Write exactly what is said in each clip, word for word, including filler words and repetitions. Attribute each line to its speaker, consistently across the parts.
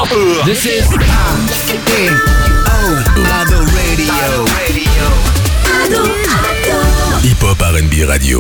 Speaker 1: This is Ado Radio. Ado, Ado. Hip Hop R and B Radio.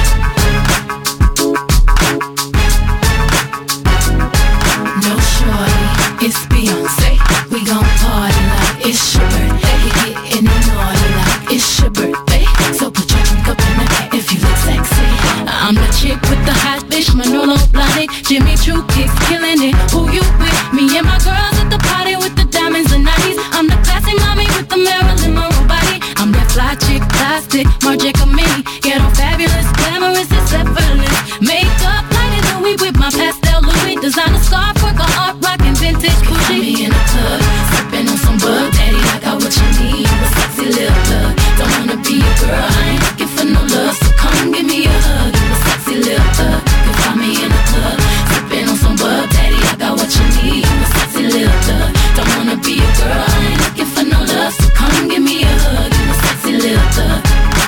Speaker 2: No shorty, it's Beyonce. We gon' party like it's your birthday. We getting naughty like it's your birthday. So put your drink up in the air if you look sexy. I'm the chick with the hot fish, Manolo Blahnik, Jimmy Choo kicks, killing it. Who you with? Me and my girls at the party with the diamonds and nineties. I'm the classy mommy with the Marilyn Monroe body. I'm that fly chick, plastic, Marc Jacomini. Get on fabulous, glamorous, it's effortless. Makeup lighter than we with my pastel Louis. Designer scarf, work on art, rockin' vintage Gucci. Me in the club, sippin' on some bug. Daddy, I got what you need, you a sexy little thug. Don't wanna be a girl, I ain't looking for no love. So come give me a hug, you a sexy little thug. You find me in the club, sippin' on some bug. Daddy, I got what you need, you a sexy little thug. Don't wanna be a girl, I ain't looking for no love. So come give me a hug, you a sexy little thug.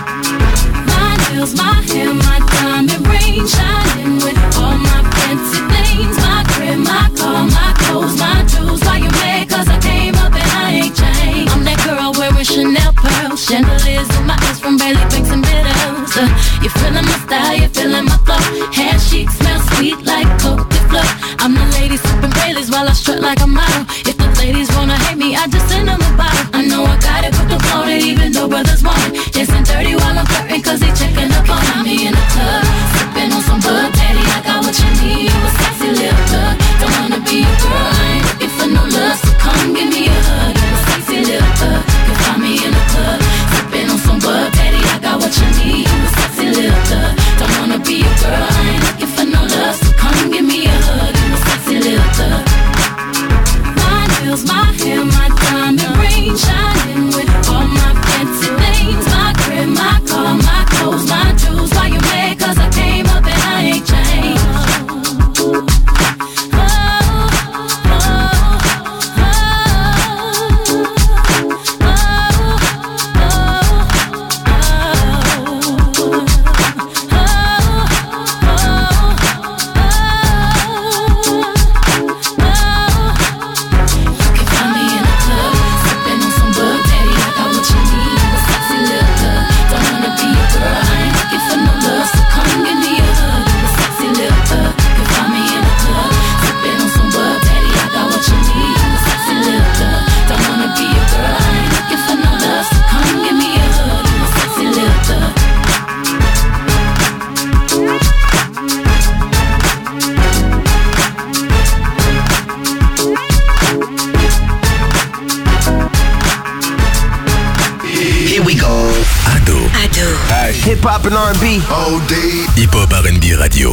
Speaker 2: My nails, my hair, my diamond ring, shining with all my fancy things. My crib, my car, my clothes, my jewels. Why you mad? Cause I came up and I ain't changed. I'm that girl wearing Chanel pearls, chandeliers in my eyes from Bailey Banks and Biddles. Uh, you feeling my style, you feeling my flow. Hair chic, smell sweet like Coke de Fleur. I'm the lady sipping Baileys while I strut like a model. If the ladies wanna hate me, I just send them a bottle. I know I got it, but the phone it even though brothers want it. Dancing dirty while I'm flirting cause they checking up on me in the club. Sipping on some bug, daddy, I got what you need. You a sexy little thug. Don't wanna be a girl, I ain't looking for no love. So come give me a hug. You a sexy little thug. You find me in the club. Sipping on some bug, daddy, I got what you need. You a sexy little thug. Don't wanna be a girl, I ain't looking for no love. So come give me a hug. You a sexy little thug. My nails, my hair, my diamond ring, shining with all my fancy things. My crib, my car, my clothes, my jewels. Why you mad? Cause I came up and I ain't changed.
Speaker 3: Hip Hop and R and B all day.
Speaker 1: Hip Hop R and B Radio.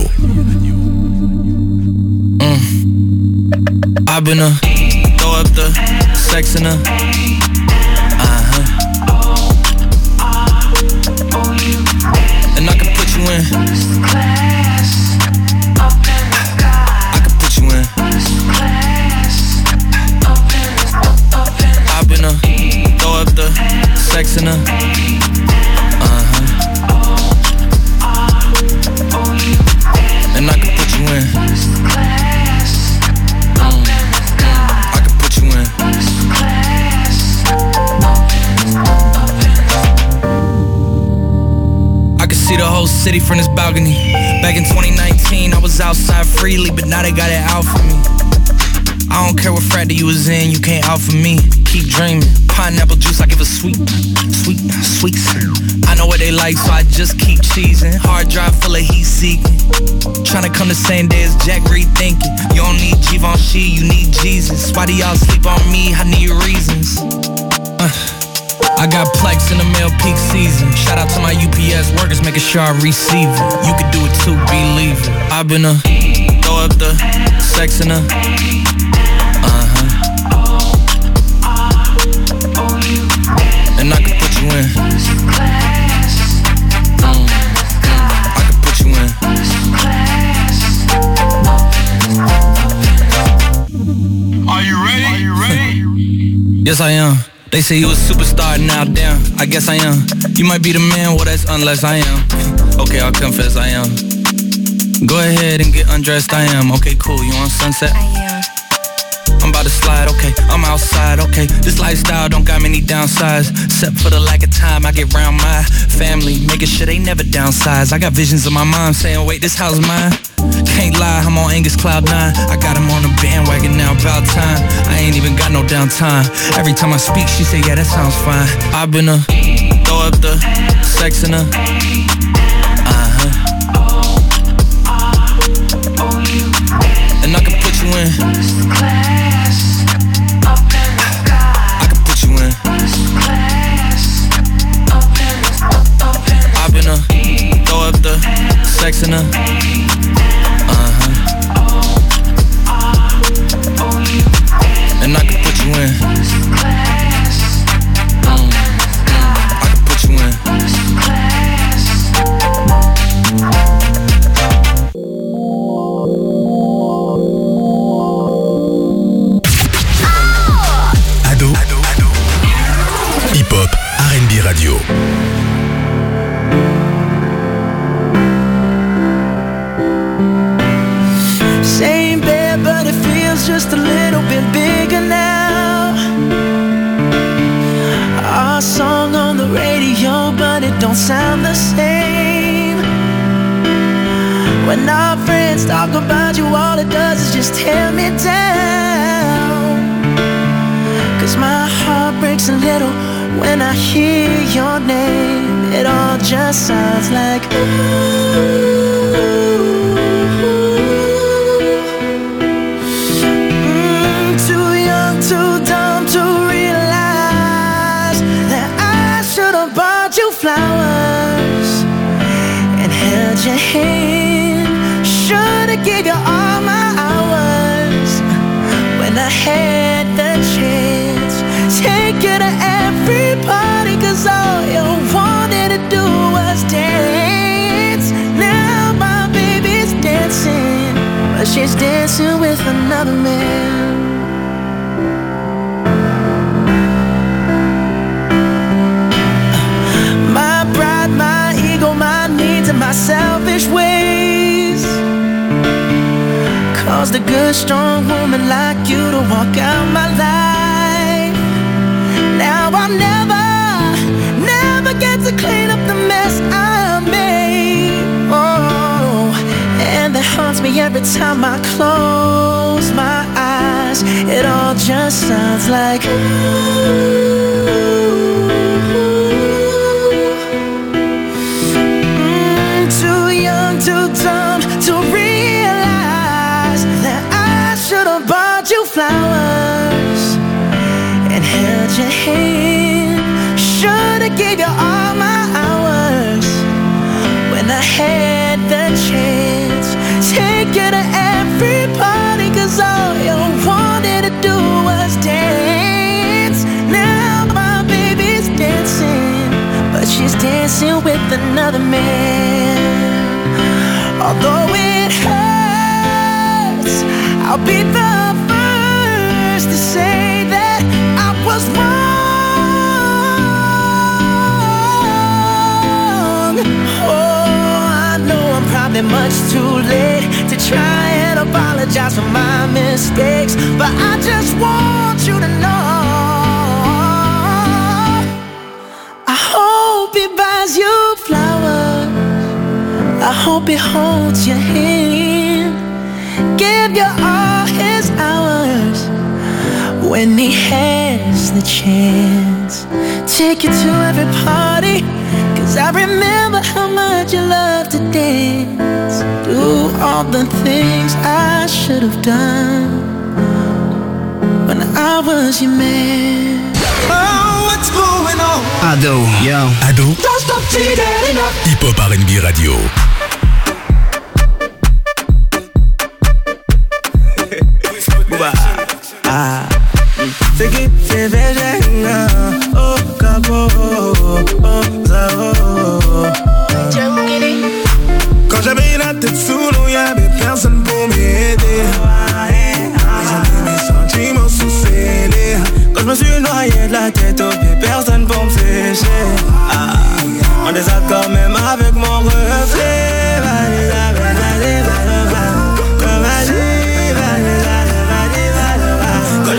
Speaker 4: Mm. I've been a throw up the sex in a uh-huh. And I can put you in. I can put you in. I've been a throw up the sex in a and I can put you in. Mm. I can put you in. I can see the whole city from this balcony. Back in twenty nineteen, I was outside freely, but now they got it out for me. I don't care what frat you was in, you can't out for me. Keep dreaming. Pineapple juice, I give a sweet, sweet, sweet. I know what they like, so I just keep cheesing. Hard drive full of heat seeking. Tryna come the same day as Jack rethinking. You don't need Givenchy, you need Jesus. Why do y'all sleep on me? I need reasons. Uh, I got Plex in the mail peak season. Shout out to my U P S workers, making sure I receive it. You can do it too, believe it. I've been a throw up the sex in a uh-huh. And I can put you in. Mm. I can put you in.
Speaker 5: Are you ready? Are you ready?
Speaker 4: Yes, I am. They say you a superstar, now damn, I guess I am. You might be the man, well that's unless I am. Okay, I'll confess I am. Go ahead and get undressed, I am. Okay, cool, you on Sunset?
Speaker 6: I am.
Speaker 4: I'm about to slide, okay. I'm outside, okay. This lifestyle don't got many downsides, except for the lack of time I get round my family, making sure they never downsize. I got visions of my mom saying, wait, this house mine. Can't lie, I'm on Angus Cloud nine. I got him on the bandwagon now, about time. I ain't even got no downtime. Every time I speak, she say, yeah, that sounds fine. I've been a throw up the sex in her. Uh-huh. And I can put you in. I can put you in. I've been a throw up the sex in her. Uh-huh. And I can put you in. Mm. I can put you in.
Speaker 1: Ado, Ado, Ado. Hip-hop, R and B radio.
Speaker 6: Same bed, but it feels just a little bit bigger now. Our song on the radio, but it don't sound the same. When our friends talk about you, all it does is just tear me down. Cause my heart breaks a little when I hear your name. It all just sounds like ooh. Flowers and held your hand. Should've gave you all my hours when I had the chance. Take you to every party, cause all you wanted to do was dance. Now my baby's dancing, but she's dancing with another man. My selfish ways caused a good strong woman like you to walk out my life. Now I'll never, never get to clean up the mess I made. Oh, and that haunts me every time I close my eyes. It all just sounds like ooh. Too dumb to realize that I should've bought you flowers and held your hand. Should've gave you all my hours when I had the chance. Take you to every party, cause all you wanted to do was dance. Now my baby's dancing, but she's dancing with another man. Although it hurts, I'll be the first to say that I was wrong. Oh, I know I'm probably much too late to try and apologize for my mistakes, but I just want you to know I hope he buys you flowers. I hope he holds your hand, give you all his hours when he has the chance. Take you to every party, cause I remember how much you love to dance. Do all the things I should have done when I was your man. Oh, what's going on?
Speaker 7: Ado, yo.
Speaker 1: Ado.
Speaker 6: Don't stop till you get enough.
Speaker 1: Hip-hop R and B radio.
Speaker 6: Ah, c'est qui c'est végétarien. Oh, capo, oh, zao.
Speaker 8: Quand j'avais la tête sous l'eau, y'avait personne pour m'aider. J'ai mis mes sentiments sous scellés. Quand je me suis noyé de la tête aux pieds, personne pour me sécher. Ah, en désaccord même avec mon reflet. Vas-y, vas-y, vas-y, vas-y.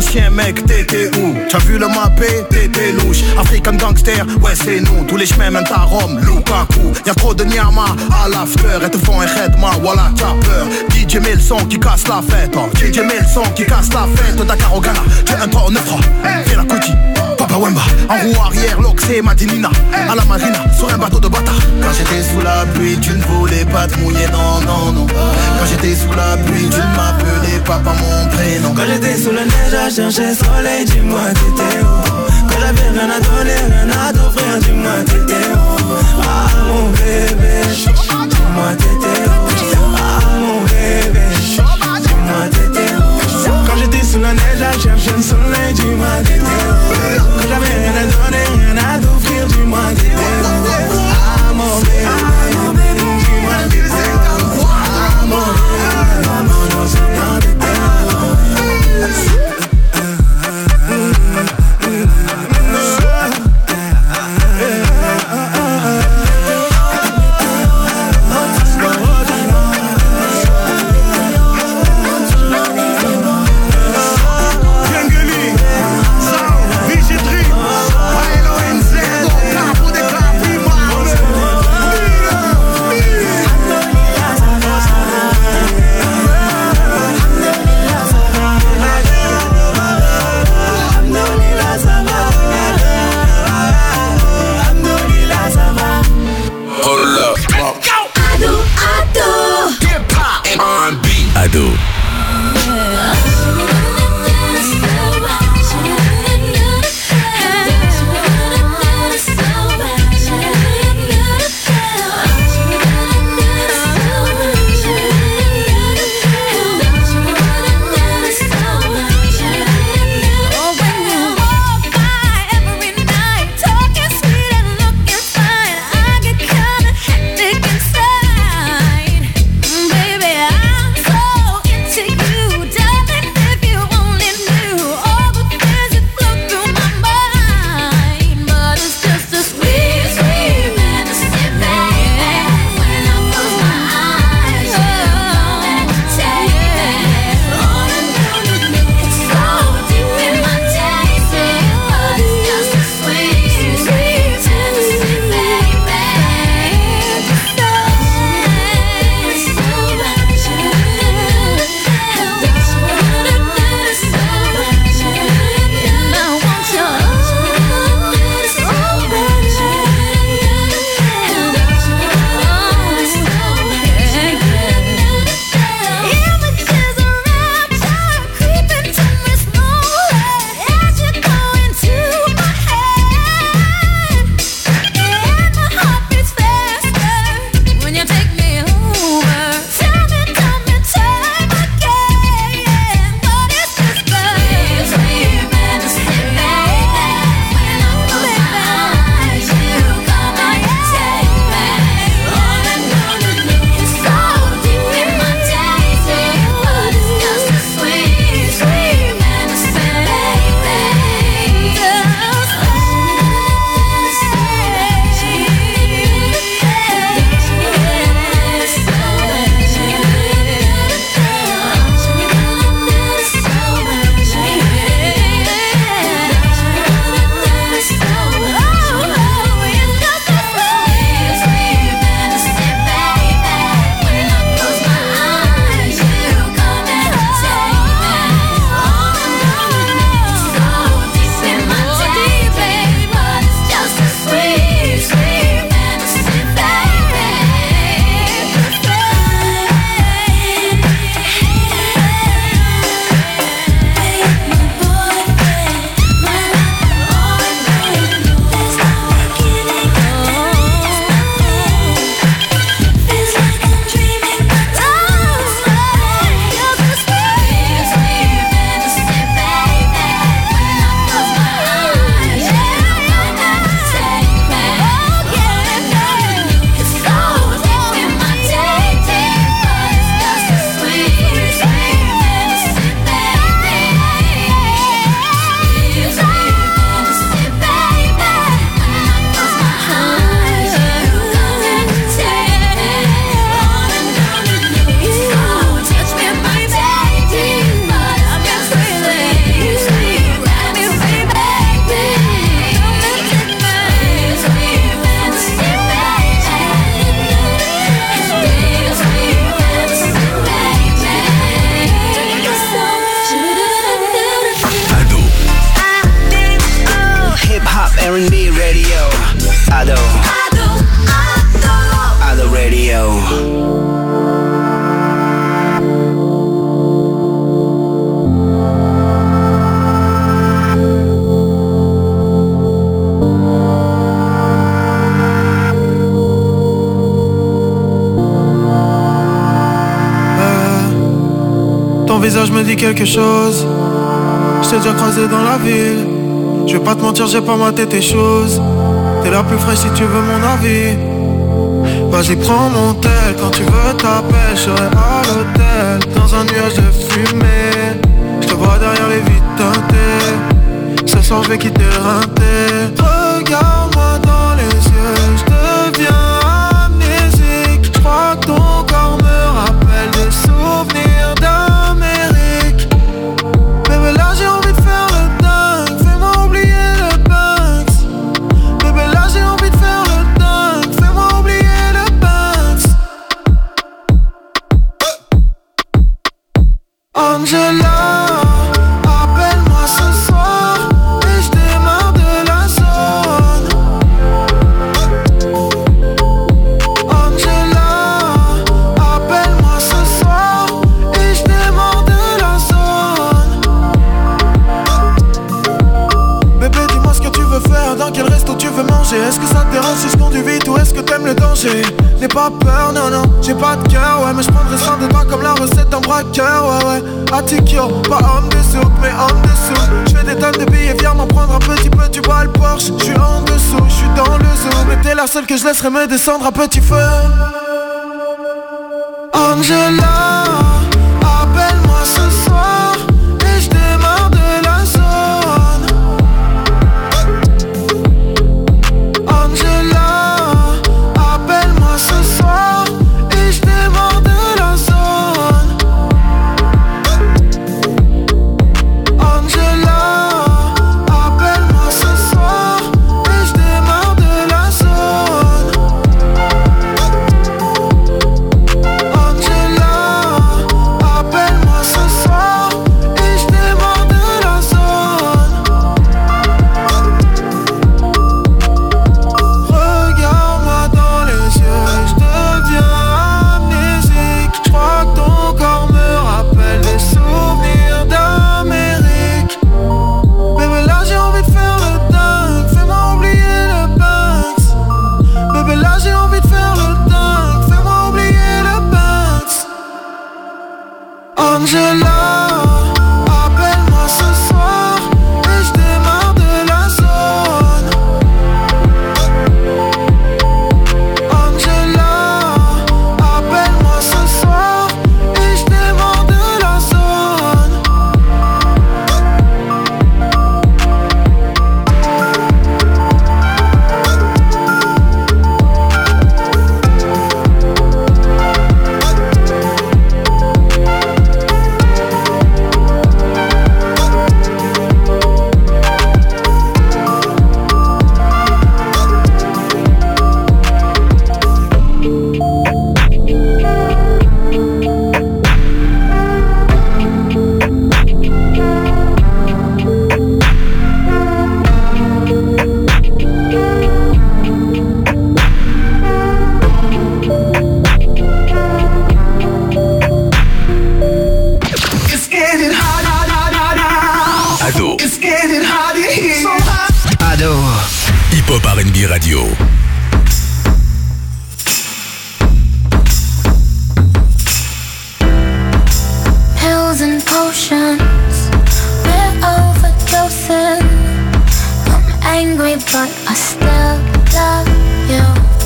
Speaker 3: Ancien mec, t'étais où? T'as vu le mappé? T'étais louche. African gangster, ouais c'est nous. Tous les chemins mènent à Rome, Lukaku. Y'a trop de nyama à l'after. Et te font un khedma, voilà t'as peur. D J met le son qui casse la fête. Oh. D J met le son qui casse la fête. Dakar au Ghana, j'ai un tour neuf. Fais la Kuti, Papa Wemba. En roue arrière, l'Oxé, Madinina. À la marina, sur un bateau de bâtard. Quand j'étais sous la pluie, tu ne voulais pas te mouiller, non, non, non. Quand j'étais sous la pluie, tu ne m'appelais pas par mon prénom.
Speaker 8: Quand j'étais sous la neige à chercher soleil, dis-moi t'étais où? Quand j'avais rien à donner, rien à t'offrir, dis-moi t'étais où? Ah mon bébé, dis-moi t'étais où? Ah mon bébé, dis-moi t'étais où? Quand j'étais sous la neige à chercher le soleil, dis-moi t'étais où? Quand j'avais rien à donner, rien à t'offrir, dis-moi t'étais où? Ah mon bébé, dis-moi t'étais où? Ah mon bébé, maman, non c'est pas t'étais où?
Speaker 7: R and B radio. Ado. Ado, Ado. Ado Radio.
Speaker 8: Ton visage me dit quelque chose. Je t'ai déjà croisé dans la ville. Je vais pas te mentir, j'ai pas maté tes choses. T'es la plus fraîche si tu veux mon avis. Vas-y prends mon tel, quand tu veux t'appelles. Je serai à l'hôtel, dans un nuage de fumée. Je te vois derrière les vitres teintées. Ce soir je vais quitter le rinté. Regarde-moi dans les yeux, je deviens amnésique. Je crois que ton corps me rappelle des souvenirs d'Amérique. Bébé là j'ai envie de faire le dingue, fais-moi oublier le Banks. Bébé là j'ai envie de faire le dingue, fais-moi oublier le Banks. Angela, appelle-moi ce soir et je démarre de la zone. Angela, appelle-moi ce soir et je démarre de la zone. Bébé dis-moi ce que tu veux faire, dans quel resto tu veux manger. Est-ce que ça te dérange si je conduis vite ou est-ce que t'aimes le danger? N'aie pas peur, non non, j'ai pas de cœur, ouais. Mais je prendrai soin de toi comme la recette d'un braqueur, ouais ouais. Attikyo, pas homme de souk, mais homme de souk. J'fais des tonnes de billets, viens m'en prendre un petit peu, tu vois le Porsche. J'suis en dessous, j'suis dans le zoo. Mais t'es la seule que je laisserai me descendre à petit feu. Angela, appelle-moi ce soir et je démarre de la zone. Angela, appelle-moi ce soir et je démarre de la zone. Angela, appelle-moi ce soir et je démarre de la zone. Angela, appelle-moi ce soir et je démarre de la zone. Regarde-moi dans les yeux, je deviens amnésique. Je crois que ton corps me rappelle des souvenirs d'Amérique. Bébé là j'ai envie de faire le dingue, fais-moi oublier le Banks. Bébé là j'ai envie de faire le dingue, fais-moi oublier le Banks. Angela, appelle-moi ce soir et je démarre de la zone. Angela, appelle-moi ce soir et je démarre de la zone. It's getting hot, hot, hot, hot, hot.
Speaker 1: Ado.
Speaker 8: It's getting hot in here. So hot.
Speaker 7: Ado.
Speaker 1: Hip Hop R and B Radio.
Speaker 2: Pills and potions, we're overdosing. I'm angry, but I still love you.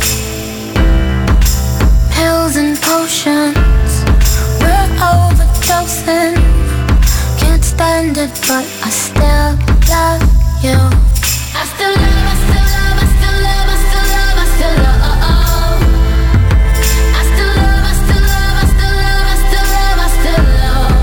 Speaker 2: Pills and potions, we're overdosing. Can't stand it, but I still love you. I still love, I still love, I still love, I still love, I still love. I still love, I still love, I still love, I still love, I still love.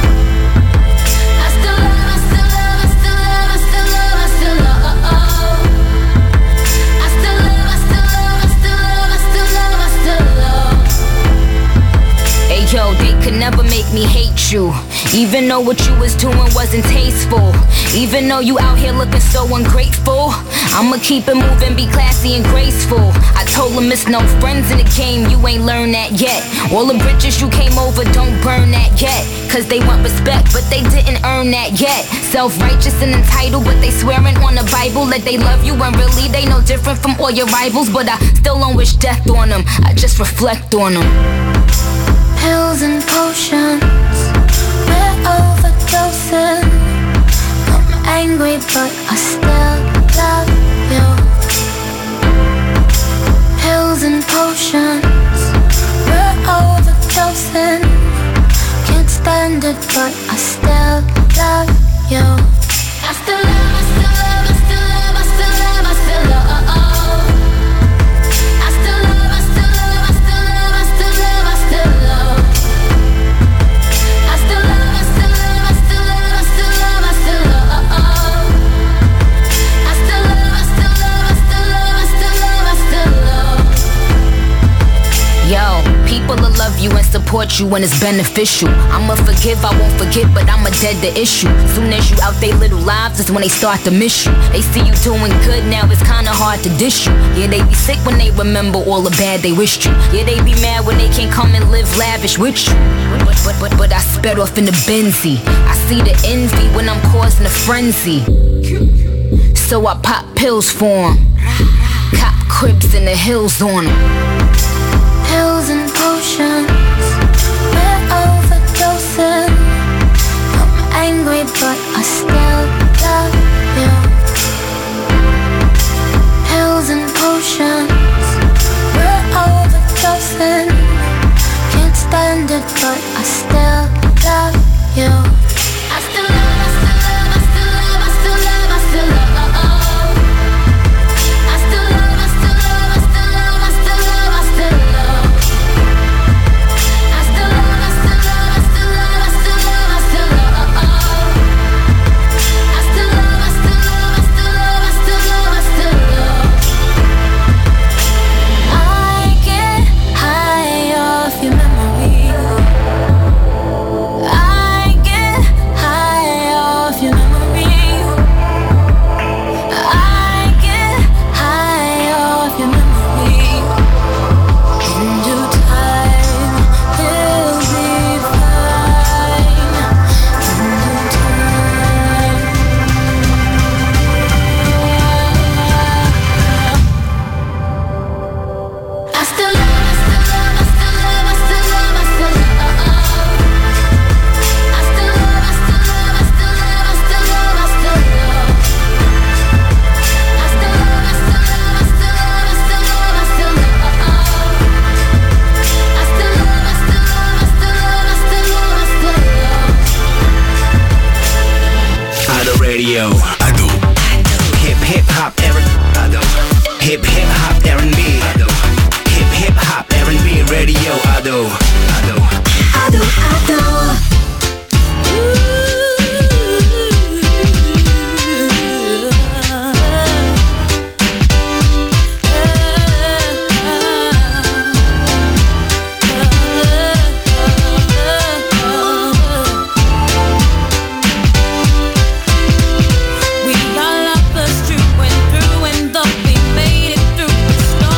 Speaker 2: I still love, I still love, I still love, I still love, I still love. I still love, I still love, I still love, I still love, I still love.
Speaker 9: Hey yo, they could never make me hate you. Even though what you was doing wasn't tasteful. Even though you out here looking so ungrateful. I'ma keep it moving, be classy and graceful. I told him it's no friends in the game, you ain't learned that yet. All the bridges you came over, don't burn that yet. Cause they want respect, but they didn't earn that yet. Self-righteous and entitled, but they swearing on the Bible that they love you, and really they no different from all your rivals. But I still don't wish death on them, I just reflect on them.
Speaker 2: Pills and potions, we're overdosing. I'm angry, but I still love you. Pills and potions, we're overdosing. Can't stand it, but I still love you. I still love, I still love, I still love, I still love, I still love. I still love, I still love, I still love, I still love, I still love. I still love, I still love, I still love, I still love, I still love. I still love, I still love, I still love, I still love, I still love.
Speaker 9: Yo, people will love you and support you when it's beneficial. I'ma forgive, I won't forget, but I'ma dead the issue. Soon as you out they little lives is when they start to miss you. They see you doing good now, it's kinda hard to dish you. Yeah, they be sick when they remember all the bad they wished you. Yeah, they be mad when they can't come and live lavish with you. But, but, but, but I sped off in the Benzie. I see the envy when I'm causing a frenzy. So I pop pills for 'em. Cop cribs in the hills on 'em.
Speaker 2: Pills and potions, we're overdosing. I'm angry, but I still love you. Pills and potions, we're overdosing. Can't stand it, but I still love you. I still love, I still love, I still love, I still love, I still love. I still love, I still love, I still love, I still love, I still love. I still love, I still love, I still love, I still love, I still love. I still love, I still love, I still love, I still love, I still love. I get high off your memory. I get high off your memory. I get high off your memory. In due time, we'll be fine. In due time. I still love, I still love, I still love, I still love, I still love. I still love, I still love, I still love, I still love, I still love. I still love, I still love, I still love, I still love, I still love. I still love, I still love, I still love, I still love, I still love.
Speaker 7: Ado Radio.
Speaker 1: Ado.
Speaker 7: Hip hip hop R and B. Ado. Hip hip hop R and B. Ado. Hip hip hop R and B Radio. Ado. Ado.
Speaker 2: Ado, ado.
Speaker 10: We all up the street, went through, and though we made it through the storm.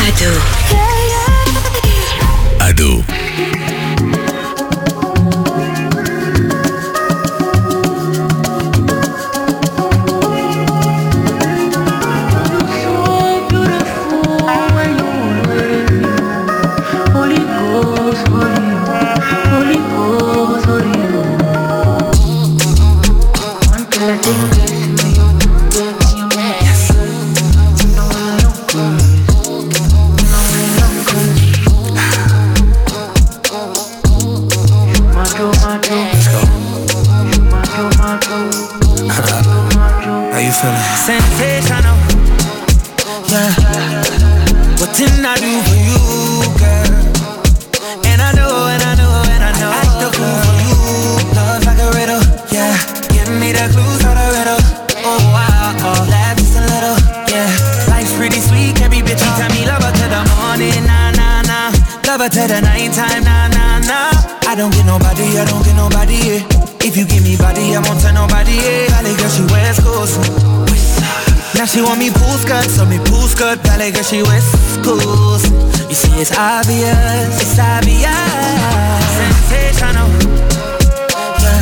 Speaker 10: Ado.
Speaker 1: Ado.
Speaker 6: Sensational, yeah. What didn't I do for you, girl? And I know, and I know, and I know. Act the fool for you, love like a riddle, yeah. Give me the clues for the riddle. Oh wow, oh, laugh just a little, yeah. Life's pretty sweet, every bitch you tell me love her to the morning, nah nah nah. Love her to the nighttime, nah nah nah. I don't get nobody, I don't get nobody, yeah. If you give me body, I won't tell nobody, yeah. Valley girl, she West Coast. Now she want me pool skirt, so me pool skirt. Valley girl, she West Coast. You see, it's obvious, it's obvious. Sensational, yeah.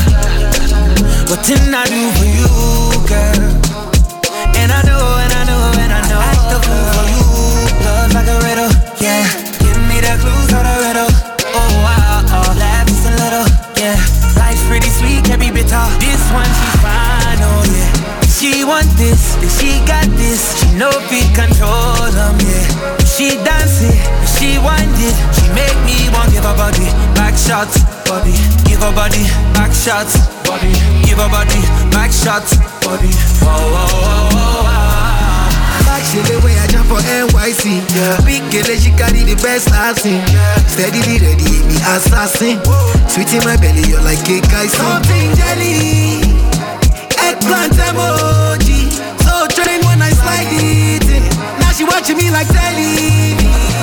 Speaker 6: What didn't I do for you, girl? And I know, and I know, and I know. Act the fool for you, love like a riddle, yeah. Give me the clues for the riddle. Oh wow, oh, laugh just a little, yeah. Life's pretty sweet, can't be bitter. This one she's fine, oh yeah. She want this, then she got this. She know we control them, yeah. She dance it, she wind it. She make me want give her body back shots, body. Give her body back shots, body. Give her body back shots, body. Whoa, whoa, whoa, whoa, whoa.
Speaker 11: Back she the way I jump for N Y C, yeah. Big girl, she carry the best I've seen, yeah. Steadily ready, me assassin. Sweet in my belly, you're like cake icing. Something jelly, eggplant emoji. So train when I slide it in. Now she watching me like telly.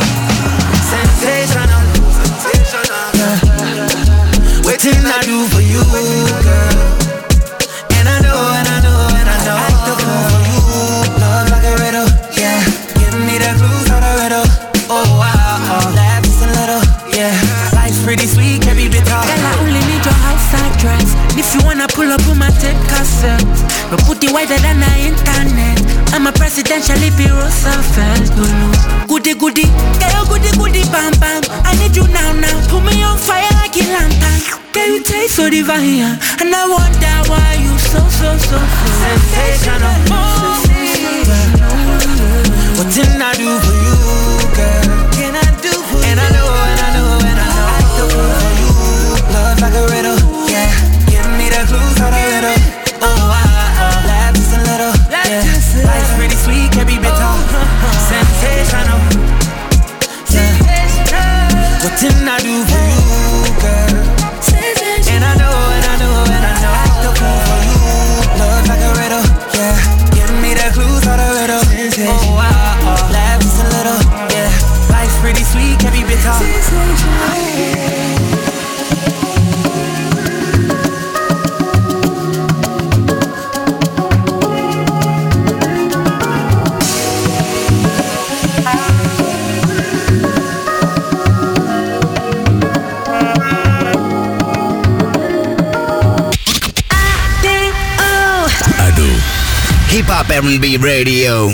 Speaker 6: Sensational, sensational, yeah. Waiting I do for you, girl. And I know, and I know, and I know. Act the fool for you, love like a riddle, yeah. Give me the clues for the riddle. Oh wow, oh, laugh just a little, yeah. Life's pretty sweet, can't be bitter.
Speaker 12: Girl, I only need your outside dress. If you wanna pull up with my tape cassette, but put it wider than the internet. I'm a presidential if you Roosevelt, you know. Goody goody, girl, goody goody, bam bam. I need you now now. Put me on fire like a lantern. Girl, you taste so divine, and I wonder why you so so so
Speaker 6: sensational. What didn't I do for you, girl? Can I do for you? And I know, and I know, and I know. Act the fool for you, love like a riddle, yeah. Give me the clues for the riddle. Oh, I, I laugh just a little, yeah. Life's pretty sweet, can't be bitter. Sensational, yeah. What didn't I do for you, girl? And I know, and I know, and I know. Act the fool for you, love like a riddle, yeah. Give me the clues for the riddle. Oh, I, I laugh just a little, yeah. Life's pretty sweet, can't be bitter.
Speaker 7: Hip Hop R and B Radio.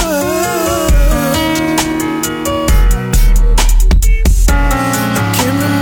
Speaker 11: Can't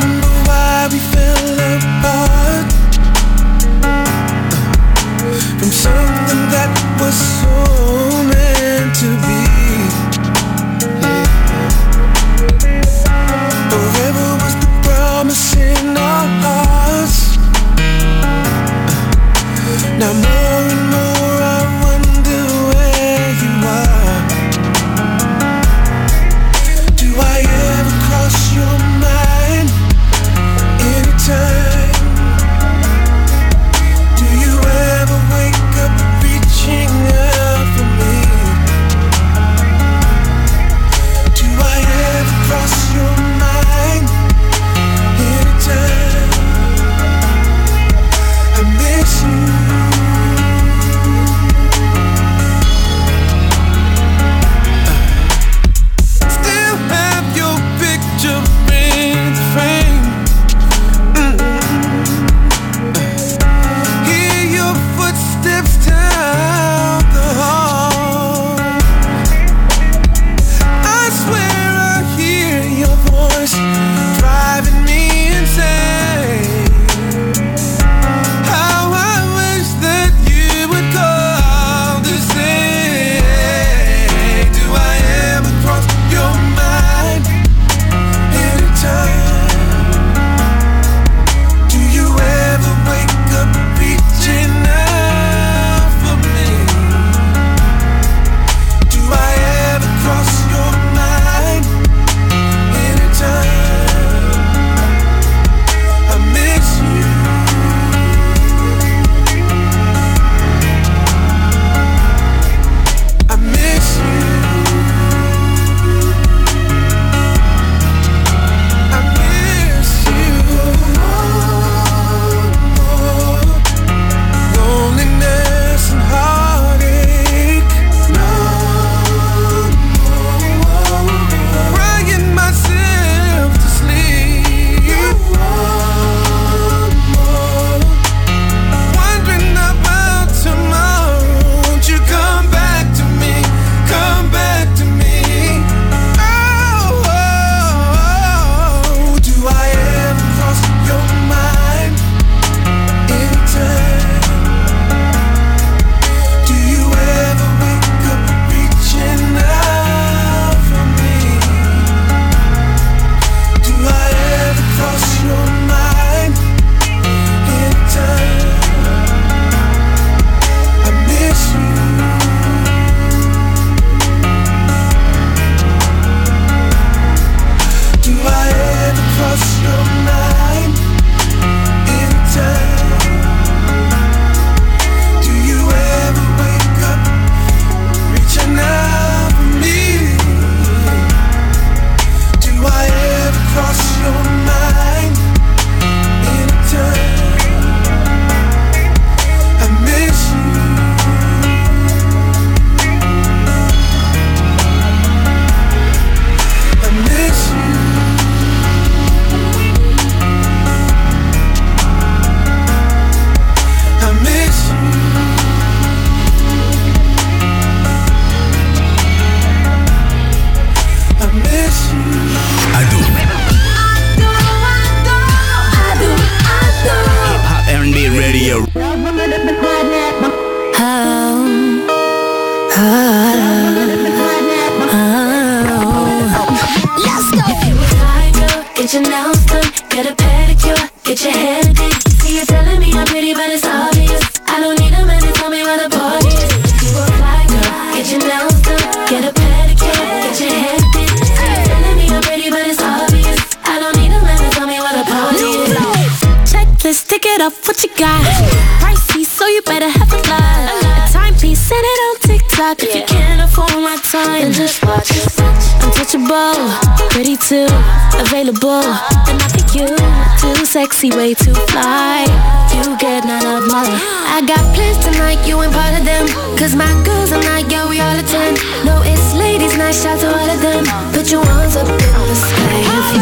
Speaker 2: get your nails done, get a pedicure, get your hair did. See you telling me I'm pretty, but it's obvious. I don't need a man to tell me where the party is. You a fly girl, get your nails done, get a pedicure, get your hair did. See you telling me I'm pretty, but it's obvious. I don't need a man to tell me where the party is.
Speaker 10: Checklist, tick it up, what you got? Pricey, so you better have a lot. A timepiece, send it on TikTok. If you can't afford my time,
Speaker 2: then just watch it.
Speaker 10: Untouchable, pretty too, available. And I think you too sexy, way too fly. You get none of mine.
Speaker 2: I got plans tonight, you ain't part of them. Cause my girls are not, yeah, we all attend. No, it's ladies' night, shout to all of them. Put your arms up in the sky.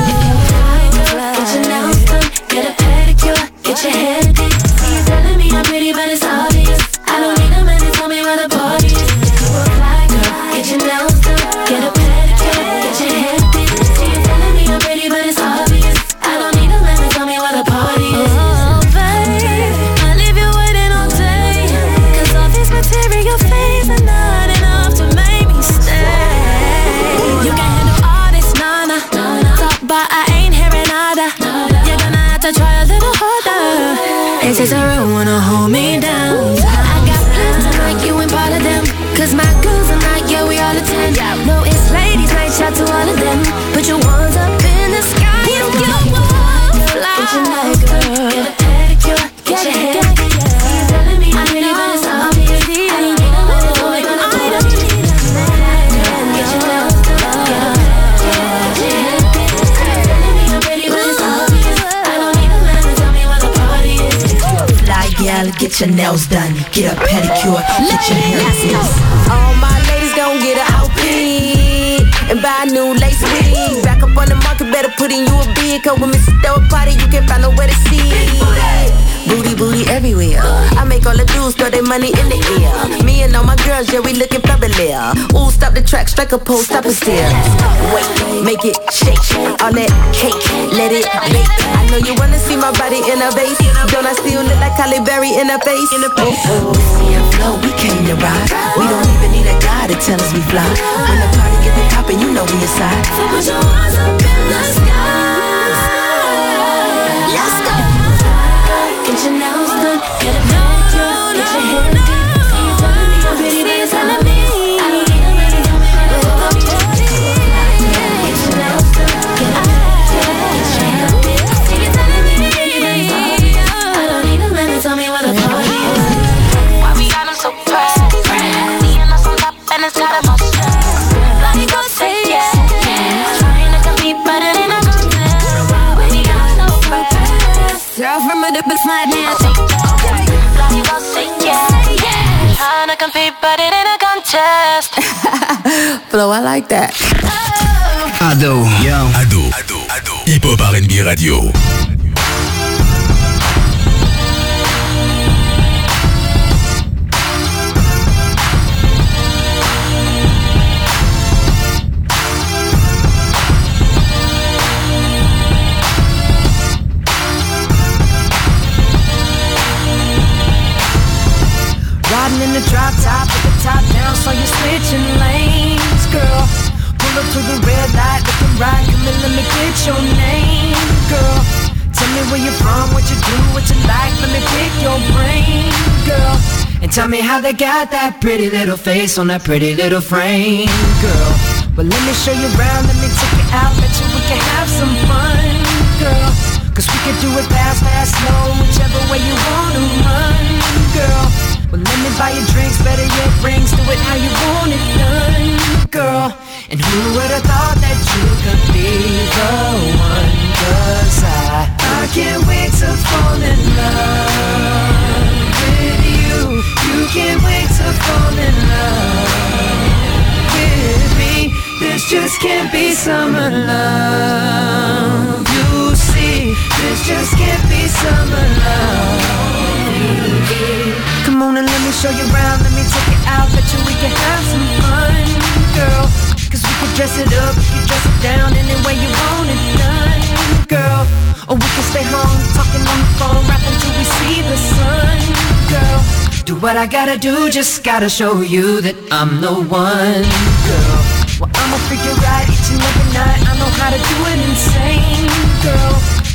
Speaker 2: Get your nails done, get a pedicure, get your hair did. See you telling me I'm pretty, but it's obvious. I don't need a man to tell me where the party is. You a fly girl, get your nails done, get a pedicure, get your hair did. See you telling me I'm pretty, but it's obvious. I don't need a man to tell me where the party is.
Speaker 10: Oh, babe, I leave you waiting all day. Cause all this material things are not enough to make me stay. You can handle all this, nana. Talk about I ain't hearing nada. You're gonna have to try a little harder.
Speaker 2: It takes a real one to hold me down. I got plans tonight, you ain't part of them. Cause my girls are not, yeah, we all attend. No, it's ladies' night, shout to all of them. Put your ones up in the sky.
Speaker 10: You won't fly.
Speaker 2: Get your nails done, get a pedicure, get your hair did. You're telling me I'm pretty, but it's obvious. I don't need a man to tell me where the party is. Get your nails done, get a pedicure, get your hair did. You're telling me I'm pretty, but it's obvious. I don't need a man to tell me where the party is.
Speaker 13: Fly gal, get your nails done, get a pedicure, get your hair did.
Speaker 14: All my ladies gon' get an outfit and buy a new lace wig. Back up on the market, better put in you a bid. Cause when Mister Throw a party, you can't find nowhere to see. Booty, booty everywhere. I make all the dudes throw their money in the air. Me and all my girls, yeah, we looking fabulous. Ooh, stop the track, strike a pose, stop it still. Wait, make it shake, all that cake, let it bake. I know you wanna see my body in a vase. Don't I still look like Halle Berry in a face? In a face.
Speaker 13: Oh, see and flow, we came to ride. We don't even need a guy to tell us we fly. When the party get the poppin', you know we inside.
Speaker 2: So put your arms up in the sky.
Speaker 10: Let's go.
Speaker 2: Get your nails done, get a pedicure, get your hair did. See you telling me I'm pretty, but it's telling me I don't need a man to tell me where the party is. Get your nails done, get a pedicure, get your hair did. See you telling me I'm pretty, but it's obvious. I don't need a man to tell me where the party is.
Speaker 10: Why we got them so proud? Seeing us on top and it's out of my stress. Like go say yeah, trying to compete, but it ain't a contest. We got so fast. Girl from a different side, man. Like go say yeah, trying to compete, but it ain't a contest.
Speaker 14: Flow, I like that.
Speaker 7: Ado, yo.
Speaker 1: Ado, Ado, Ado. Hip Hop R and B Radio.
Speaker 6: Riding in the drop top with the top down, so you're switching lanes, girl. Pull up to the red light, looking right, come and let me get your name, girl. Tell me where you're from, what you do, what you like, let me pick your brain, girl. And tell me how they got that pretty little face on that pretty little frame, girl. Well, let me show you around, let me take you out, bet you we can have some fun, girl. Cause we can do it fast, fast, slow, whichever way you wanna run, girl. Well, let me buy you drinks, better yet rings, do it how you want it done, girl. And who would've thought that you could be the one? Cause I, I can't wait to fall in love with you. You can't wait to fall in love with me. This just can't be summer love. You see, this just can't be summer love. Come on and let me show you around, let me take it out, bet you we can have some fun, girl. Cause we can dress it up, we can dress it down, any way you want it done, girl. Or we can stay home, talking on the phone, rapping till we see the sun, girl. Do what I gotta do, just gotta show you that I'm the one, girl. Well, I'ma figure out each and every night, I know how to do it insane, girl.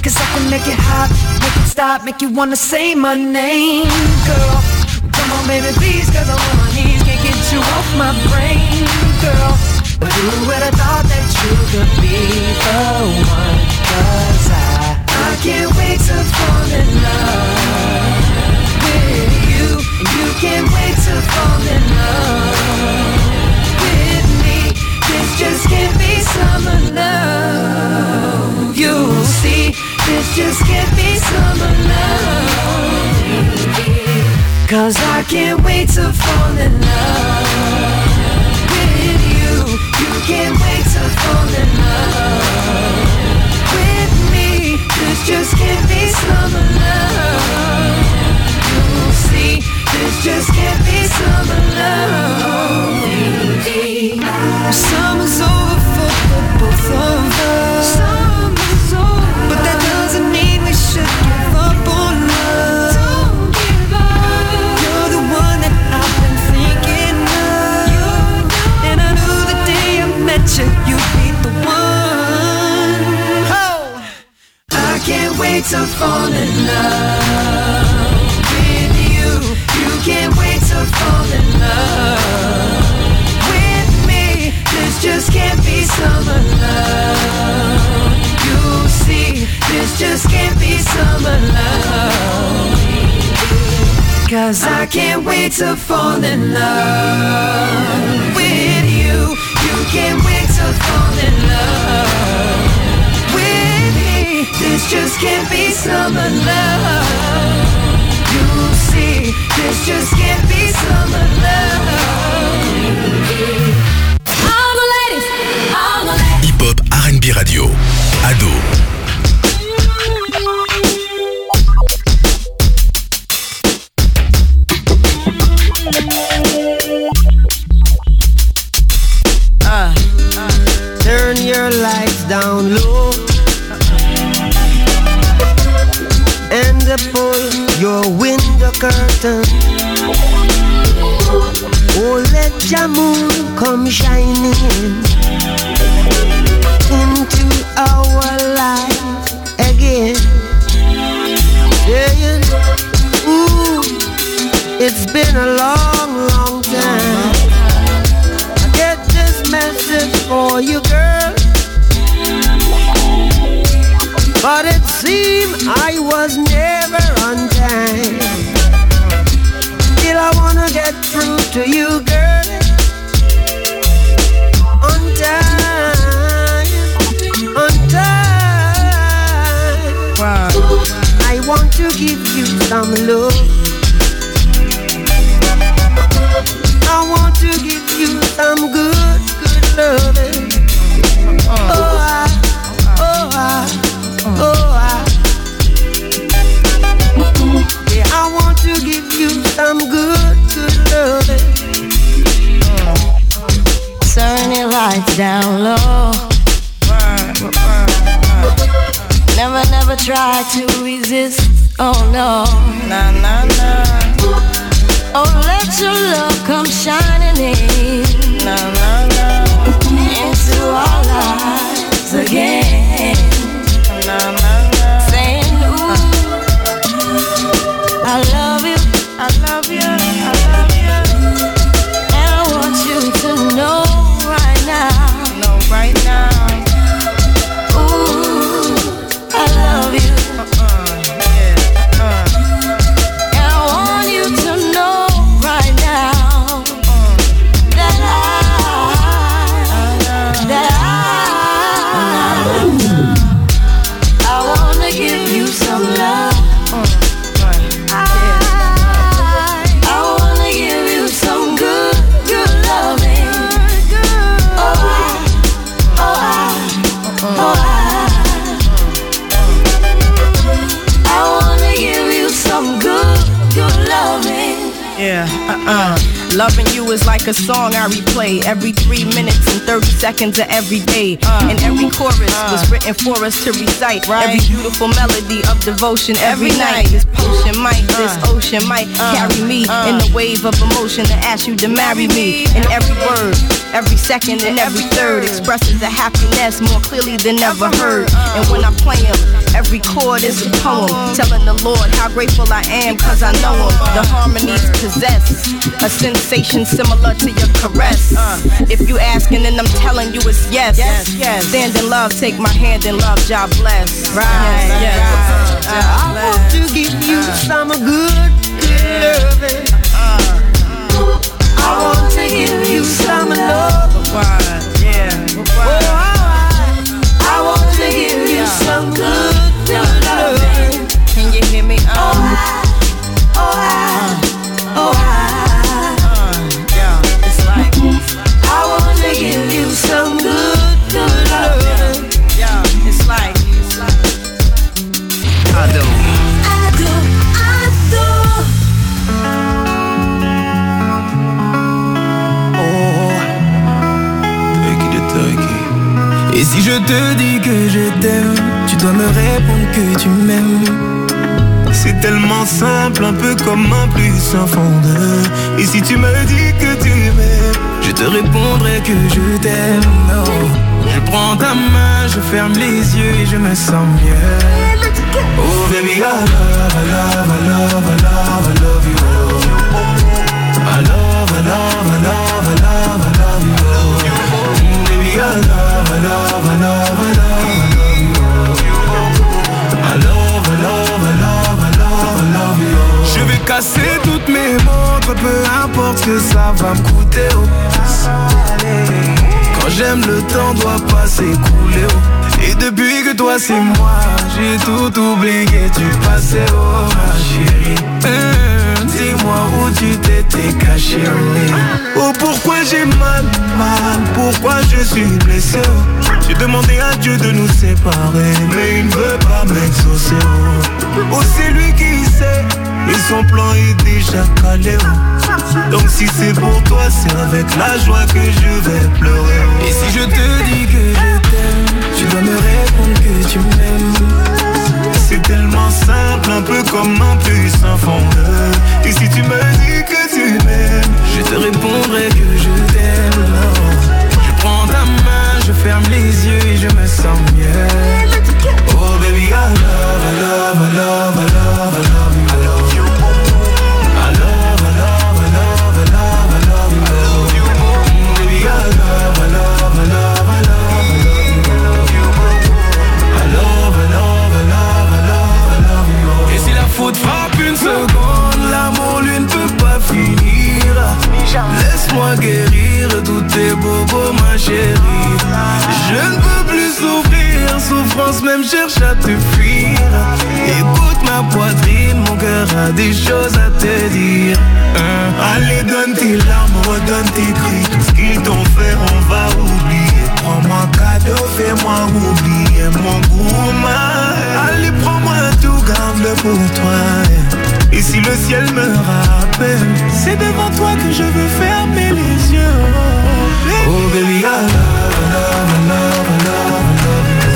Speaker 6: Cause I can make it hot, make it stop, make you wanna say my name. Girl, come on baby please, cause I'm on my knees, can't get you off my brain. Girl, but who would've thought that you could be the one? Cause I, I can't wait to fall in love with you. And you can't wait to fall in love with me. This just can't be summer love. You'll see, this just can't be summer love. Cause I can't wait to fall in love with you. You can't wait to fall in love with me. This just can't be summer love. You'll see, this just can't be summer love. Summer's over for the both of us. Summer's over, but that doesn't mean we should give up on love. Don't give up. You're the one that I've been thinking of, and I knew the day I met you, you'd be the one. Oh, I can't wait to fall in love with you. You can't wait to fall in love with me. This just can't be summer love. You'll see, this just can't be summer love. Cause I can't wait to fall in love with you. You can't wait to fall in love with me. This just can't be summer love. You'll see, this just can't be summer love. All the ladies, all the ladies.
Speaker 1: Hip-hop R and B Radio, Ado.
Speaker 15: Uh, uh, turn your lights down low and pull your window curtain. Oh, let your moon come shining into our life again. Saying, ooh, it's been a long, long time. I get this message for you, girl, but it seemed I was never on time. Still I wanna get through to you, girl, on time, on time. Wow. I want to give you some love. I want to give you some good, good loving. Oh, I, oh, I, oh, I. Yeah, I want to give you some good, good loving.
Speaker 16: Turn your lights down low. Never, never try to resist. Oh no, nah, nah, nah. Oh, let your love come shining in, nah, nah, nah. Into our lives again. Nah, nah, nah. Saying, ooh, I love you, I love you, I love you. And I want you to know right now, know right now. Ooh, I love you. Uh-uh, yeah, uh. And I want you to know right now uh, that I, that I, I wanna give you some love.
Speaker 17: Yeah, uh-uh. Loving you is like a song I replay every three minutes and thirty seconds of every day. Uh, and every chorus uh, was written for us to recite. Right. Every beautiful melody of devotion every, every night. This potion might, uh, this ocean might uh, carry me uh, in the wave of emotion to ask you to marry me. And every word, every second and every third expresses a happiness more clearly than ever heard. And when I play them, Every chord is a poem, telling the Lord how grateful I am, cause I know him. The harmonies possess a sensation similar to your caress. If you asking, then I'm telling you it's yes. Yes, yes. Stand in love, take my hand in love, God bless. Right, yes, yes.
Speaker 15: Uh, I want to give you some good, good loving. I want to give you some love. Yeah. Oh, I want to give you some good, good loving.
Speaker 17: Can you hear me?
Speaker 15: Oh, I, oh, I, oh, I.
Speaker 17: Yeah, it's like
Speaker 15: I want to give you some good, good loving.
Speaker 17: Yeah, it's like it's like
Speaker 7: I do.
Speaker 15: I do, I do.
Speaker 8: Et si je te dis que je t'aime, tu dois me répondre que tu m'aimes. C'est tellement simple, un peu comme un plus un fondeur. Et si tu me dis que tu m'aimes, je te répondrai que je t'aime. Oh. Je prends ta main, je ferme les yeux et je me sens mieux. Oh baby, I love, I love, I love, I love, I love you. I love, I love, I love, I love, I love you. Mm, baby, I love. I love, I love, I love, I love you. I love, I love, I love, I love, I love you. Je vais casser toutes mes montres, peu importe ce que ça va me coûter. Oh. Quand j'aime, le temps doit pas s'écouler. Oh. Et depuis que toi c'est moi, j'ai tout oublié du passé. Oh ma chérie, mmh, dis-moi où tu t'étais caché. Oh pourquoi j'ai mal, mal, pourquoi je suis blessé. Oh. J'ai demandé à Dieu de nous séparer, mais il ne veut pas m'exaucer. Oh, oh c'est lui qui sait, et son plan est déjà calé. Oh. Donc si c'est pour toi, c'est avec la joie que je vais pleurer. Oh. Et si je te dis que je t'aime, tu dois me répondre que tu m'aimes. C'est tellement simple, un peu comme un puissant fondeur. Et si tu me dis que tu m'aimes, je te répondrai que je t'aime. Oh. Je prends ta main, je ferme les yeux et je me sens mieux. Oh baby, I love, I love, I love, I love, I love you. I love you. I love, I love, I love, I love, I love you. I love you. Baby, I love, I love, I love, I love, I love you. I love, I love, I love, I love, I love you. Et si la faute frappe une seconde, l'amour lui ne peut pas finir. Laisse-moi guérir tous tes bobos, ma chérie. Je ne peux plus souffrir, souffrance même cherche à te fuir. Écoute ma poitrine, mon cœur a des choses à te dire. hein? Allez donne tes larmes, redonne tes cris. Tout ce qu'ils t'ont fait on va oublier. Prends-moi un cadeau, fais-moi oublier mon goût. Allez prends-moi tout, garde-le pour toi. Et si le ciel me rappelle, c'est devant toi que je veux fermer les yeux. Oh baby, oh, baby I love, I love, I love, I love, I love you.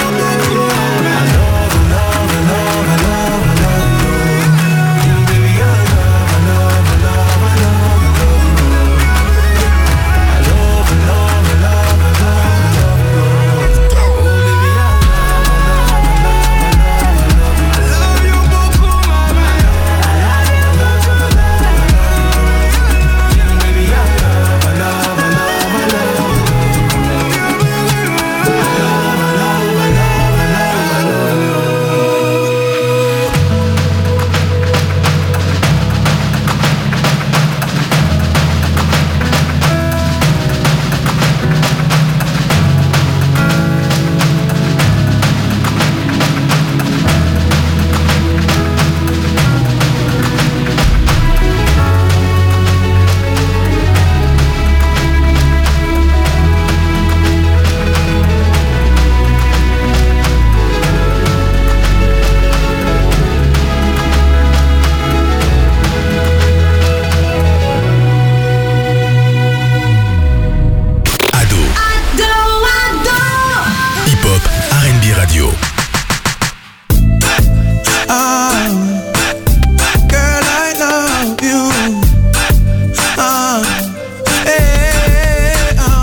Speaker 8: I love, I love, I love, I love, I love you. Baby I love, I love, I love, I love, I love you. I love, I love, I love, I love, I love you. Oh baby I love, I love, I love, I love, I love you. I love you beaucoup mama.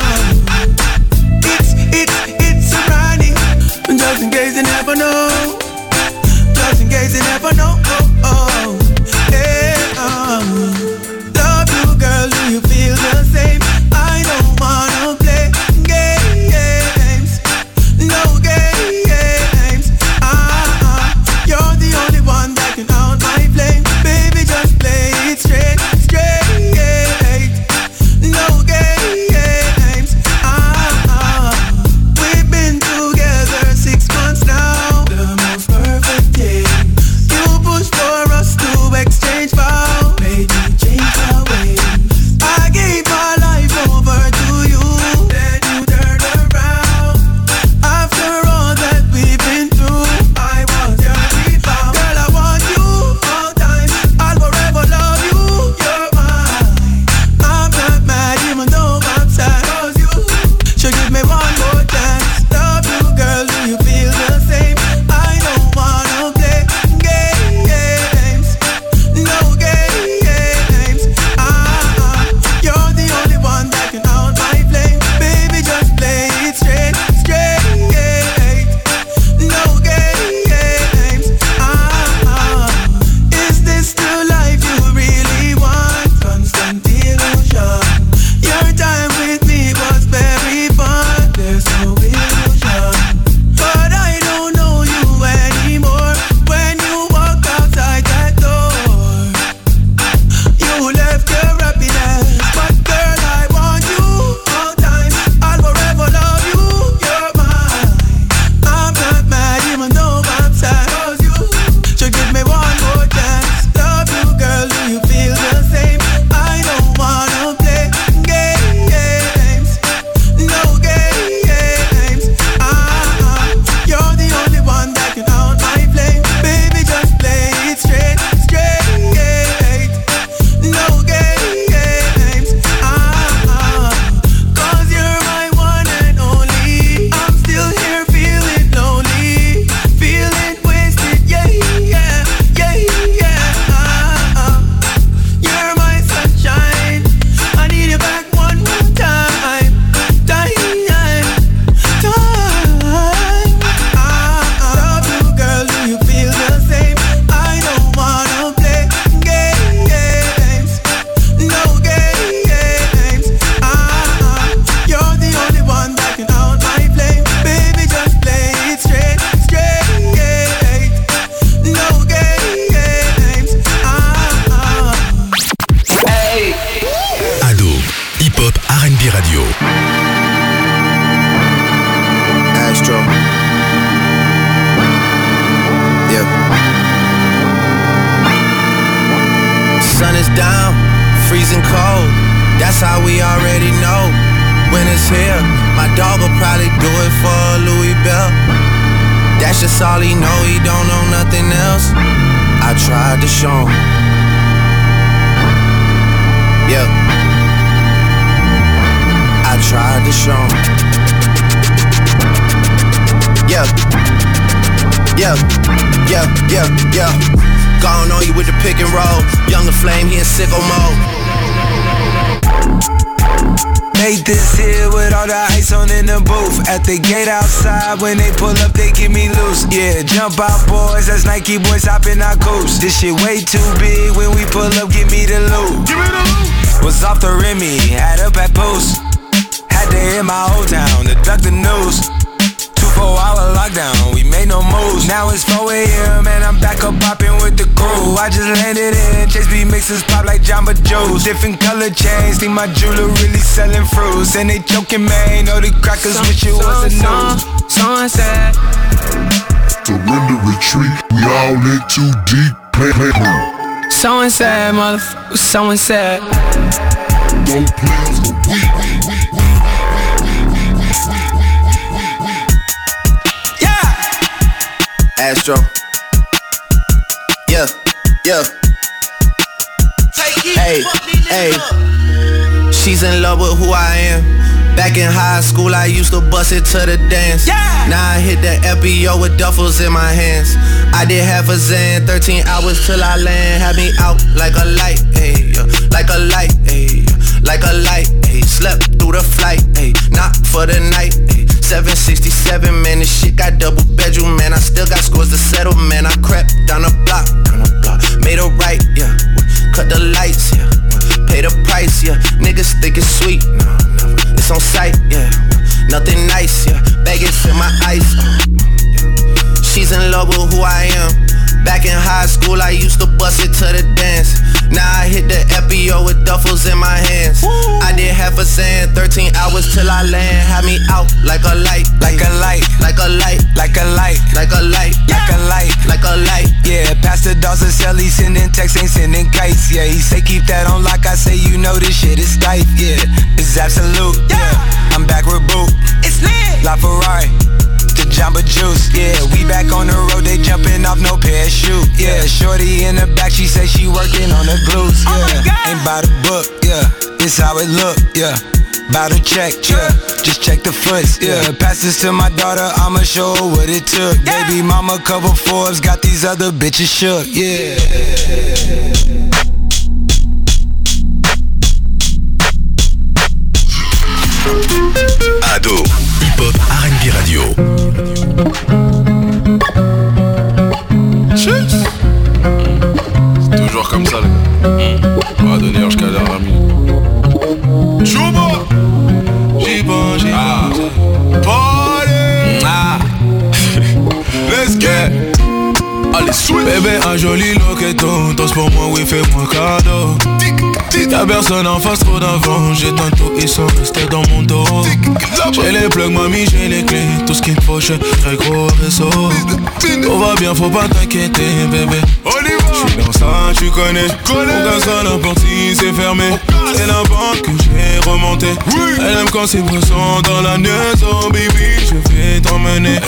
Speaker 8: Just in case you never know, case you never know. Oh, oh, yeah, uh. Love you, girl, do you feel the same? I don't wanna play games, no games. Ah, you're the only one that can out my flame. Baby, just play it straight, straight. No games. Ah, we've been together six months now. The most perfect day. You push for us to exchange vows. Made me change my ways. I gave my life over to you, then you turned around. After all that we've been through, I was your rebound. Girl, I want you all time. I'll forever love you. You're mine. I'm not mad even though I'm sad. Cause you should give me one more chance. Love you, girl, do you feel the same? I don't wanna play games, no games. Ah, you're the only one that can out my flame. Baby, just play it straight, straight. No games. Ah, is this the life you really want? Constant illusion. Your time with me was very fun. There's no illusion, but I don't know you anymore. When you walk outside that door, you left your happiness. But girl, I want you all time. I'll forever love you. You're mine. I'm not mad even though I'm sad. Cause you should give me one more chance. Love you, girl, do you feel the same? I don't wanna play games, no games. Ah, you're the only one that can out my flame. Baby, just play it straight, straight. No games. Ah, cause you're my one and only. I'm still here feeling lonely, feeling wasted. Yeah, yeah, yeah, yeah. Ah, you're my sunshine. I need you back one more time. Time, time. Ah, love you, girl, do you feel the same? I don't wanna play games, no games. Ah, you're the only one that can out my flame. Baby, just play it straight, straight. No games. Ah,
Speaker 1: Hey. Ado, Hip Hop R and B Radio.
Speaker 18: Astro. Yep. Sun is down, freezing cold. That's how we already know. When it's here, my dog will probably do it for Louis Bell. That's just all he know, he don't know nothing else. I tried to show him. Yeah. I tried to show him. Yeah. Yeah. Yeah, yeah, yeah. Gone on you with the pick and roll. Younger flame, he in sicko mode.
Speaker 19: Nathan's here with all the ice on in the booth. At the gate outside, when they pull up, they give me loose. Yeah, jump out, boys. That's Nike boys hopping our coast. This shit way too big. When we pull up, give me the loot. Give me the loot. Was off the Remy, had up at post. Had to hit my old town to duck the news. Two four hour lockdown, we made no moves. Now it's four a.m. and I'm back up popping with the crew. I just landed in, Chase B mixes pop like Jamba Joe's. Different color chains, think my jeweler really selling fruits. And they joking, man, know the crackers wish it was a news.
Speaker 12: Sunset.
Speaker 20: Surrender, retreat, we all in too deep. Play, play, play.
Speaker 12: Someone said, motherfucker, someone said.
Speaker 20: Don't play us the weak.
Speaker 18: Astro. Yeah, yeah. Hey, hey. She's in love with who I am. Back in high school, I used to bust it to the dance. Yeah. Now I hit the F B O with duffels in my hands. I did half a Zan, thirteen hours till I land. Had me out like a light, ayy, like a light, ayy, like a light, ayy. Slept through the flight, ayy, not for the night, ayy. seven sixty-seven, man, this shit got double bedroom, man. I still got scores to settle, man. I crept down the lights. She's in love with who I am. Back in high school, I used to bust it to the dance. Now I hit the F B O with duffels in my hands. Woo. I did half a sand, thirteen hours till I land. Had me out like a light,
Speaker 19: like a light,
Speaker 18: like a light,
Speaker 19: like a light,
Speaker 18: like a light,
Speaker 19: like a light,
Speaker 18: like a light.
Speaker 19: Yeah, Pastor Dawson sell, he sending texts, ain't sending kites. Yeah, he say keep that on lock. I say you know this shit is tight. Yeah, it's absolute. Yeah, I'm back with Boo.
Speaker 12: It's lit.
Speaker 19: La Ferrari. The Jamba Juice, yeah, we back on the road, they jumping off no parachute, yeah. Shorty in the back, she say she working on the glutes, yeah. Oh ain't by the book, yeah, it's how it look, yeah. Bout to check, yeah, just check the foots, yeah. Pass this to my daughter, I'ma show her what it took. Yeah. Baby mama cover Forbes, got these other bitches shook, yeah.
Speaker 1: Ado, hip-hop R and B radio.
Speaker 21: Cheers. C'est toujours comme ça, les gars. On va donner jusqu'à l'heure à minuit. Chouba. J'y bon, j'y bon. Party. Ah. Let's get. Allez, switch. Bébé, un joli loqueton. Danse pour moi, oui, fais-moi cadeau. Y'a personne en face, trop d'avant. J'ai tantôt, ils sont restés dans mon dos. J'ai les plugs, mamie, j'ai les clés. Tout ce qu'il faut, j'ai très gros réseau. Tout va bien, faut pas t'inquiéter, bébé. J'suis dans ça, tu connais. Aucun seul n'importe si c'est fermé. C'est la banque que j'ai remontée. Elle aime quand c'est présent dans la maison, baby. Je vais t'emmener.